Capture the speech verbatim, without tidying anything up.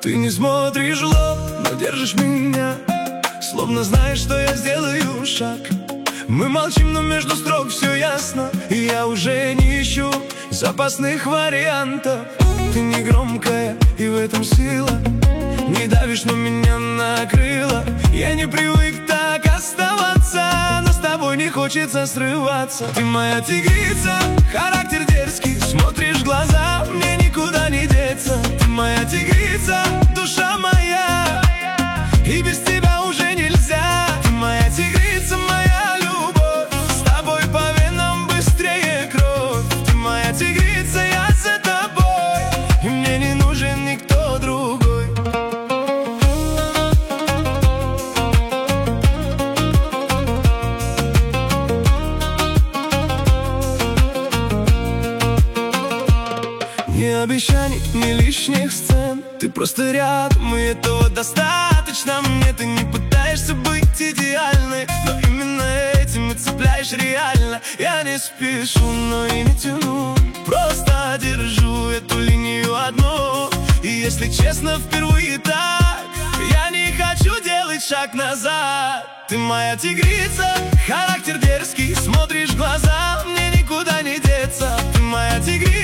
Ты не смотришь в лоб, но держишь меня, словно знаешь, что я сделаю шаг. Мы молчим, но между строк все ясно, и я уже не ищу запасных вариантов. Ты не громкая, и в этом сила. Не давишь, но меня накрыло. Я не привык так оставаться, но с тобой не хочется срываться. Ты моя тигрица, характер дерзкий. Смотришь в глаза, мне никуда не деться. Ты моя тигрица, душа моя, и без тебя уже нельзя. Ты моя тигрица, моя любовь, с тобой по венам быстрее кровь. Ты моя тигрица, я за тобой, и мне не нужен никто другой. Ни обещаний, ни лишних сцен. Ты просто рядом, и этого достаточно. Мне ты не пытаешься быть идеальной, но именно этим и цепляешь реально. Я не спешу, но и не тяну, просто держу эту линию одну. И если честно, впервые так я не хочу делать шаг назад. Ты моя тигрица, характер дерзкий. Смотришь в глаза, мне никуда не деться. Ты моя тигрица,